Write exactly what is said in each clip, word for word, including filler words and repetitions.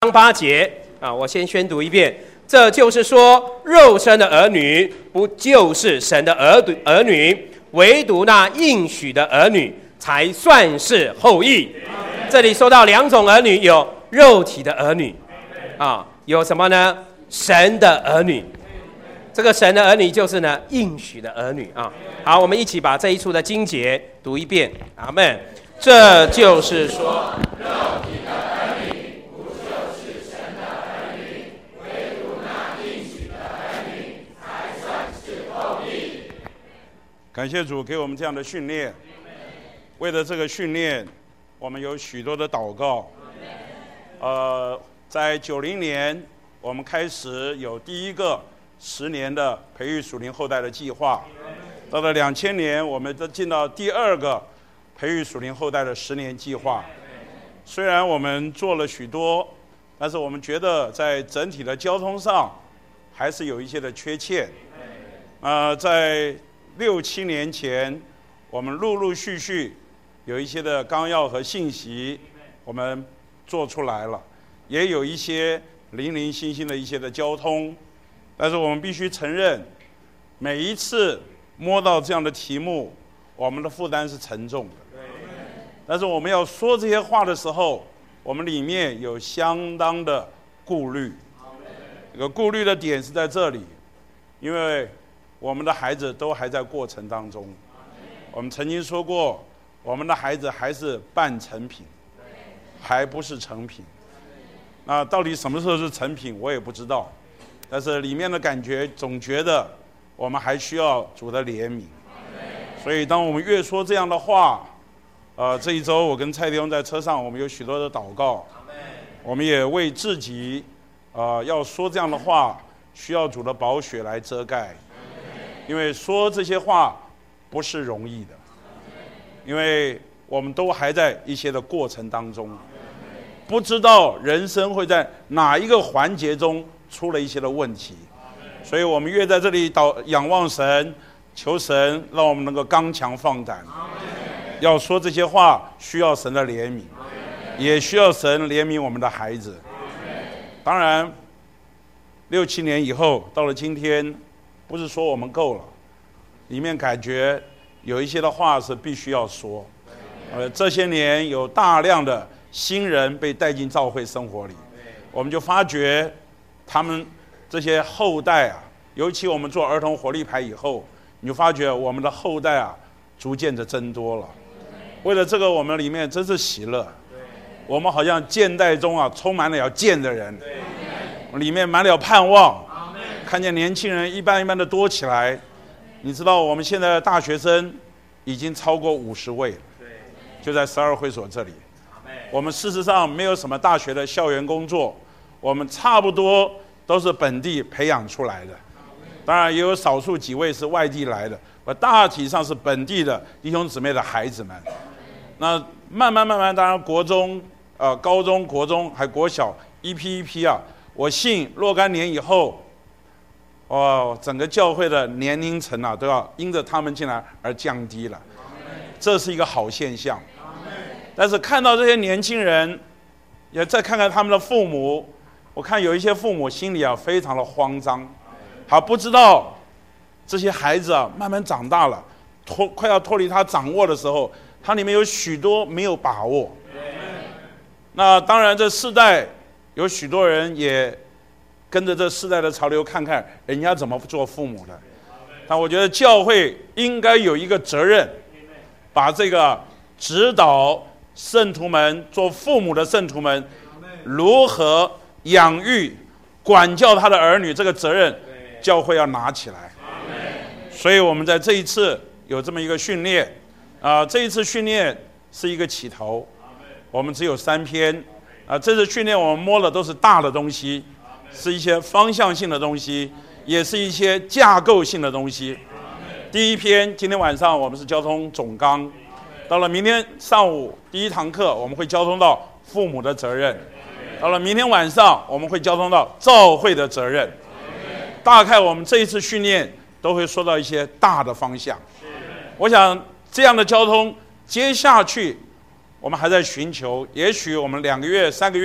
八节啊，我先宣读一遍。这就是说，肉身的儿女不就是神的儿儿女，唯独那应许的儿女才算是后裔。这里说到两种儿女，有肉体的儿女，啊，有什么呢？神的儿女。这个神的儿女就是呢应许的儿女啊。好，我们一起把这一处的经节读一遍。阿们。这就是说，肉体的儿女不就是神的儿女，唯独那应许的儿女才算是后裔。 感谢主给我们这样的训练。为了这个训练，我们有许多的祷告。呃，在九零年，我们开始有第一个十年的培育属灵后代的计划。到了两千年，我们进到第二个培育属灵后代的十年计划。虽然我们做了许多，但是我们觉得在整体的交通上还是有一些的缺陷。呃，在六七年前，我们陆陆续续有一些的纲要和信息，我们做出来了，也有一些零零星星的一些的交通，但是我们必须承认，每一次摸到这样的题目，我们的负担是沉重的。但是我们要说这些话的时候，我们里面有相当的顾虑。这个顾虑的点是在这里，因为我们的孩子都还在过程当中。我们曾经说过，我们的孩子还是半成品，还不是成品。那到底什么时候是成品，我也不知道。但是里面的感觉总觉得我们还需要主的怜悯。所以当我们越说这样的话，呃，这一周我跟蔡弟兄在车上，我们有许多的祷告，我们也为自己，呃，要说这样的话，需要主的宝血来遮盖，因为说这些话不是容易的，因为我们都还在一些的过程当中，不知道人生会在哪一个环节中出了一些的问题，所以我们越在这里祷仰望神，求神让我们能够刚强放胆。要说这些话，需要神的怜悯，也需要神怜悯我们的孩子。当然，六七年以后到了今天，不是说我们够了，里面感觉有一些的话是必须要说。呃，这些年有大量的新人被带进教会生活里，我们就发觉他们这些后代啊，尤其我们做儿童活力牌以后，你就发觉我们的后代啊，逐渐的增多了。为了这个，我们里面真是喜乐。我们好像见代中啊，充满了要见的人，里面满了盼望。看见年轻人一般一般的多起来，你知道我们现在的大学生已经超过五十位了，就在十二会所这里。我们事实上没有什么大学的校园工作，我们差不多都是本地培养出来的，当然也有少数几位是外地来的，而大体上是本地的弟兄姊妹的孩子们。那慢慢慢慢，当然国中、呃高中、国中还国小一批一批啊，我信若干年以后，哦，整个教会的年龄层啊都要因着他们进来而降低了，这是一个好现象。但是看到这些年轻人，也再看看他们的父母，我看有一些父母心里啊非常的慌张，好不知道这些孩子啊慢慢长大了，脱快要脱离他掌握的时候，他里面有许多没有把握。那当然这世代有许多人也跟着这世代的潮流看看人家怎么做父母的，但我觉得教会应该有一个责任，把这个指导圣徒们做父母的圣徒们如何养育管教他的儿女，这个责任教会要拿起来。所以我们在这一次有这么一个训练啊、呃，这一次训练是一个起头，我们只有三篇啊、呃，这次训练我们摸的都是大的东西，是一些方向性的东西，也是一些架构性的东西。第一篇，今天晚上我们是交通总纲，到了明天上午第一堂课我们会交通到父母的责任，到了明天晚上我们会交通到教会的责任。大概我们这一次训练都会说到一些大的方向。我想这样的交通接下去我们还在寻求，也许我们两个月三个月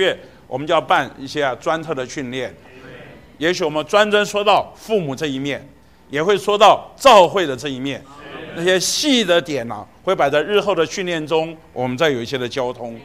我们就要办一些啊专特的训练。也许我们专专说到父母这一面，也会说到教会的这一面，那些细的点呢、啊，会摆在日后的训练中，我们再有一些的交通。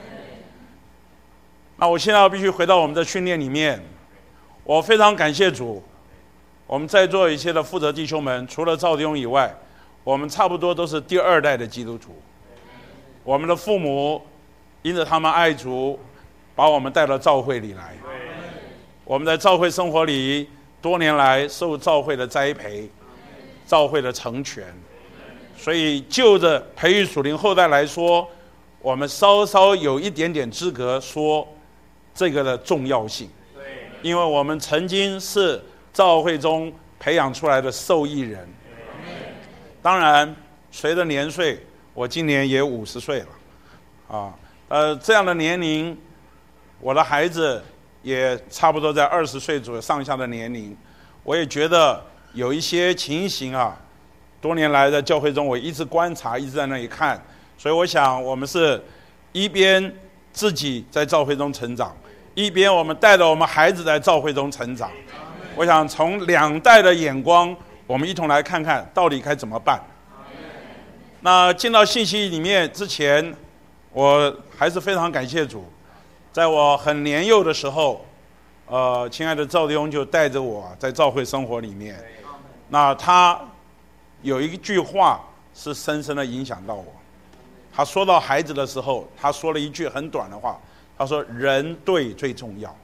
那我现在必须回到我们的训练里面，我非常感谢主，我们在座一些的负责弟兄们，除了赵弟兄以外，我们差不多都是第二代的基督徒。我们的父母因着他们爱主，把我们带到教会里来。我们在教会生活里多年来受教会的栽培，教会的成全，所以就着培育属灵后代来说，我们稍稍有一点点资格说这个的重要性，因为我们曾经是教会中培养出来的受益人。当然随着年岁，我今年也五十岁了啊，呃，这样的年龄，我的孩子也差不多在二十岁左右上下的年龄，我也觉得有一些情形啊，多年来在教会中我一直观察，一直在那里看，所以我想我们是一边自己在教会中成长，一边我们带着我们孩子在教会中成长。我想从两代的眼光，我们一同来看看到底该怎么办。那进到信息里面之前，我还是非常感谢主，在我很年幼的时候，呃，亲爱的赵弟兄就带着我在教会生活里面。那他有一句话是深深的影响到我。他说到孩子的时候，他说了一句很短的话，他说：“人对最重要，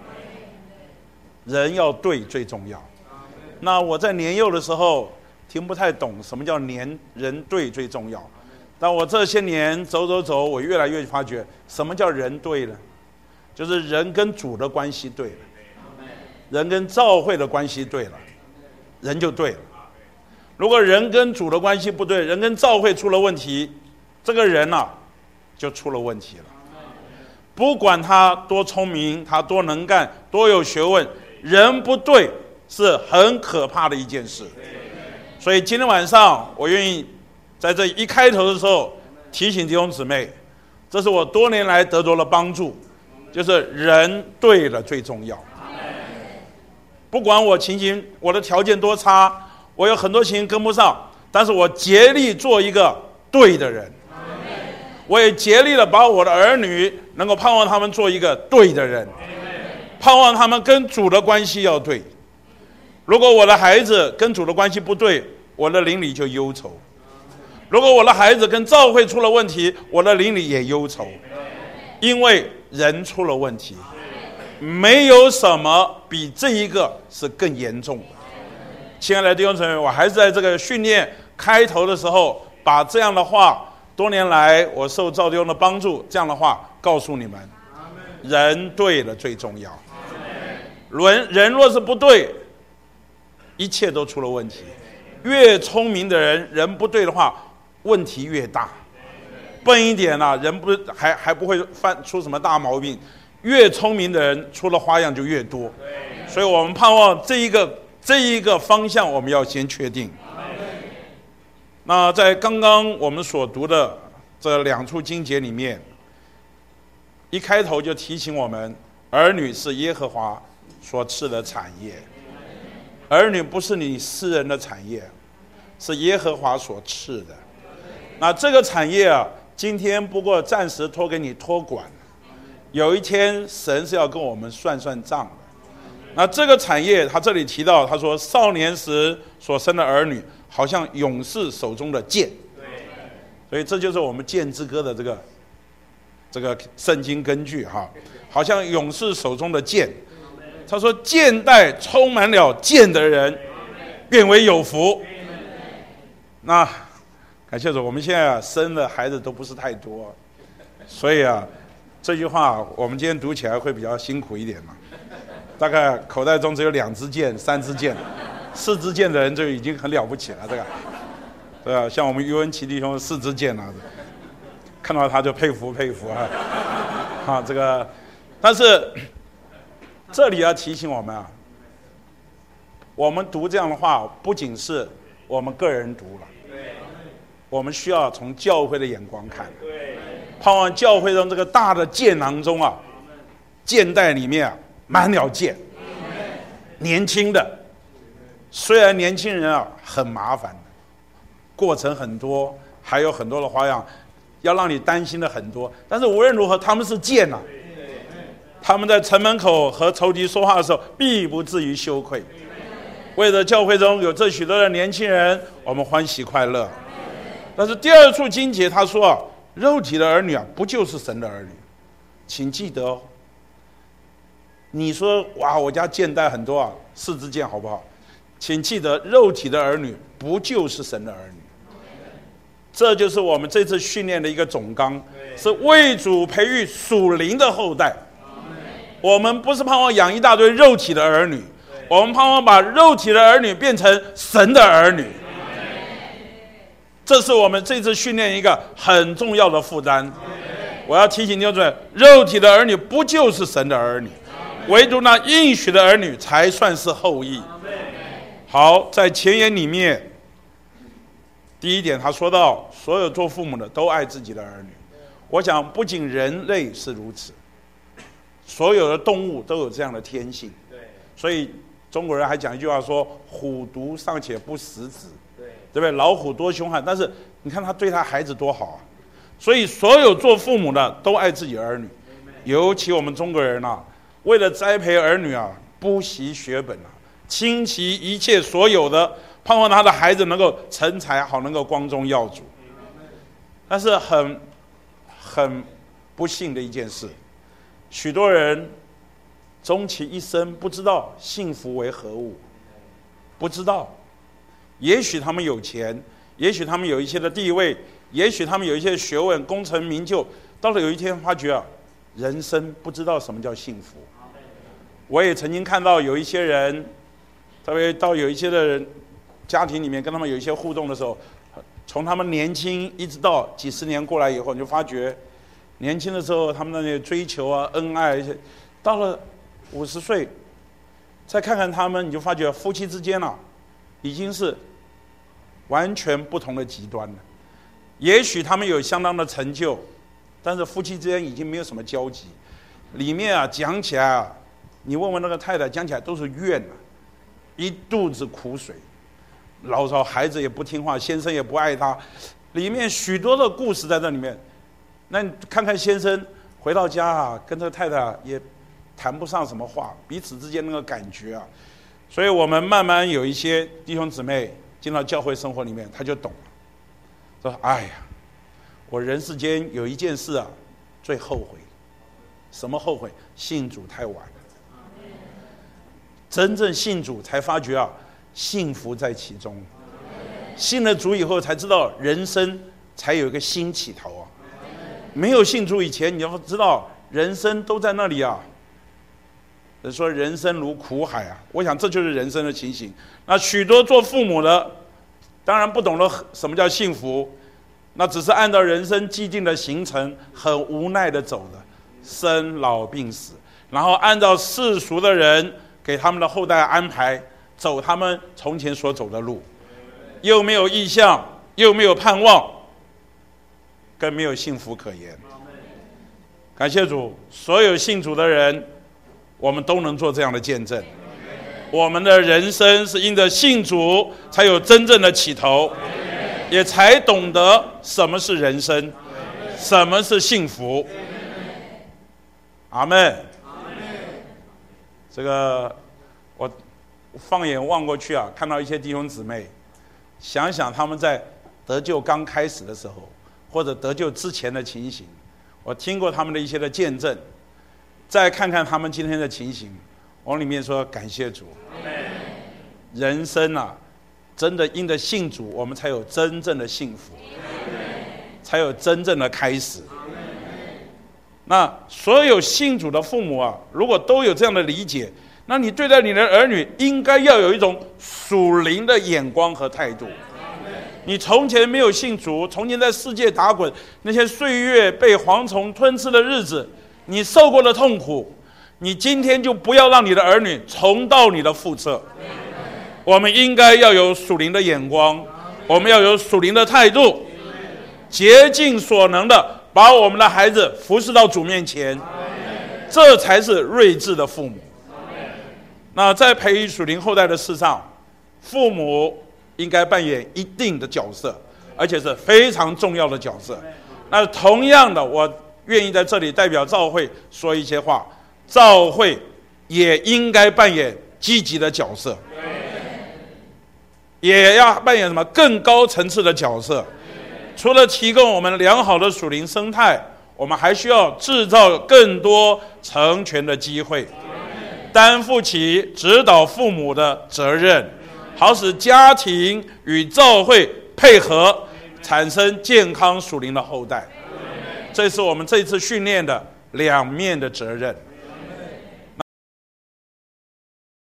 人要对最重要。”那我在年幼的时候听不太懂什么叫年人对最重要，但我这些年走走走，我越来越发觉什么叫人对呢？就是人跟主的关系对了，人跟教会的关系对了，人就对了。如果人跟主的关系不对，人跟教会出了问题，这个人啊就出了问题了。不管他多聪明，他多能干，多有学问，人不对是很可怕的一件事。所以今天晚上我愿意在这一开头的时候提醒弟兄姊妹，这是我多年来得着的帮助，就是人对了最重要。不管我情形我的条件多差，我有很多情形跟不上，但是我竭力做一个对的人，我也竭力的把我的儿女能够盼望他们做一个对的人，盼望他们跟主的关系要对。如果我的孩子跟主的关系不对，我的灵里就忧愁；如果我的孩子跟教会出了问题，我的灵里也忧愁。因为人出了问题，没有什么比这一个是更严重的。亲爱的弟兄姊妹，我还是在这个训练开头的时候，把这样的话，多年来我受赵弟兄的帮助，这样的话告诉你们：人对了最重要。人人若是不对，一切都出了问题。越聪明的人，人不对的话，问题越大。笨一点啊，人不还还不会犯出什么大毛病。越聪明的人，出的花样就越多。所以我们盼望这一个这一个方向，我们要先确定。那在刚刚我们所读的这两处经节里面，一开头就提醒我们，儿女是耶和华所赐的产业。儿女不是你私人的产业，是耶和华所赐的。那这个产业啊，今天不过暂时托给你托管，有一天神是要跟我们算算账的。那这个产业他这里提到，他说少年时所生的儿女好像勇士手中的剑，所以这就是我们剑之歌的这个这个圣经根据哈，好像勇士手中的剑。他说剑带充满了剑的人变为有福。那感谢主，我们现在啊生的孩子都不是太多，所以啊这句话我们今天读起来会比较辛苦一点嘛。大概口袋中只有两支剑、三支剑、四支剑的人就已经很了不起了，这个对啊，像我们于文琪弟兄四支剑啊，看到他就佩服佩服啊。啊，这个，但是这里要提醒我们啊，我们读这样的话，不仅是我们个人读了，我们需要从教会的眼光看，盼望教会中这个大的剑囊中啊， 箭袋里面啊满了箭，年轻的，虽然年轻人啊很麻烦，过程很多，还有很多的花样，要让你担心的很多，但是无论如何，他们是箭啊，他们在城门口和仇敌说话的时候，必不至于羞愧。为了教会中有这许多的年轻人，我们欢喜快乐。但是第二处经节他说啊，肉体的儿女啊，不就是神的儿女？请记得哦。你说哇，我家箭袋很多啊，四支箭好不好？请记得，肉体的儿女不就是神的儿女？这就是我们这次训练的一个总纲，是为主培育属灵的后代。我们不是盼望养一大堆肉体的儿女，我们盼望把肉体的儿女变成神的儿女。这是我们这次训练一个很重要的负担。我要提醒弟兄姊妹，肉体的儿女不就是神的儿女，唯独那应许的儿女才算是后裔。好，在前言里面，第一点他说到，所有做父母的都爱自己的儿女。我想不仅人类是如此，所有的动物都有这样的天性。所以中国人还讲一句话说，虎毒尚且不食子，对不对？老虎多凶悍，但是你看他对他孩子多好啊。所以所有做父母的都爱自己儿女，尤其我们中国人啊，为了栽培儿女啊，不惜血本啊，倾其一切所有的，盼望他的孩子能够成才好，能够光宗耀祖。但是很很不幸的一件事，许多人终其一生不知道幸福为何物，不知道。也许他们有钱，也许他们有一些的地位，也许他们有一些学问、功成名就，到了有一天发觉啊，人生不知道什么叫幸福。我也曾经看到有一些人，特别到有一些的人家庭里面跟他们有一些互动的时候，从他们年轻一直到几十年过来以后，你就发觉，年轻的时候他们那些追求啊、恩爱，到了五十岁，再看看他们，你就发觉夫妻之间啊，已经是完全不同的极端了。也许他们有相当的成就，但是夫妻之间已经没有什么交集。里面啊讲起来啊，你问问那个太太，讲起来都是怨啊，一肚子苦水。老早孩子也不听话，先生也不爱他，里面许多的故事在这里面。那你看看先生回到家啊，跟这个太太、啊、也谈不上什么话，彼此之间那个感觉啊。所以我们慢慢有一些弟兄姊妹进到教会生活里面，他就懂了，说哎呀，我人世间有一件事啊最后悔。什么后悔？信主太晚了。真正信主才发觉啊，幸福在其中。信了主以后才知道人生才有一个新起头啊。没有信主以前，你要知道人生都在那里啊。人说人生如苦海啊，我想这就是人生的情形。那许多做父母的当然不懂得什么叫幸福，那只是按照人生既定的行程很无奈的走的，生老病死，然后按照世俗的人给他们的后代安排走他们从前所走的路，又没有意向，又没有盼望，更没有幸福可言。感谢主，所有信主的人，我们都能做这样的见证。我们的人生是因着信主才有真正的起头，也才懂得什么是人生，什么是幸福。阿们。这个我放眼望过去啊，看到一些弟兄姊妹，想想他们在得救刚开始的时候，或者得救之前的情形，我听过他们的一些的见证，再看看他们今天的情形，往里面说感谢主。人生啊，真的因着信主，我们才有真正的幸福，才有真正的开始。那所有信主的父母啊，如果都有这样的理解，那你对待你的儿女应该要有一种属灵的眼光和态度。你从前没有信主，从前在世界打滚，那些岁月被蝗虫吞吃的日子，你受过的痛苦，你今天就不要让你的儿女重蹈你的覆辙。我们应该要有属灵的眼光，我们要有属灵的态度，竭尽所能的把我们的孩子服侍到主面前， 这才是睿智的父母。那在培育属灵后代的事上，父母应该扮演一定的角色，而且是非常重要的角色。那同样的，我愿意在这里代表教会说一些话，教会也应该扮演积极的角色，也要扮演什么更高层次的角色。除了提供我们良好的属灵生态，我们还需要制造更多成全的机会，担负起指导父母的责任，好使家庭与教会配合，产生健康属灵的后代。这是我们这次训练的两面的责任。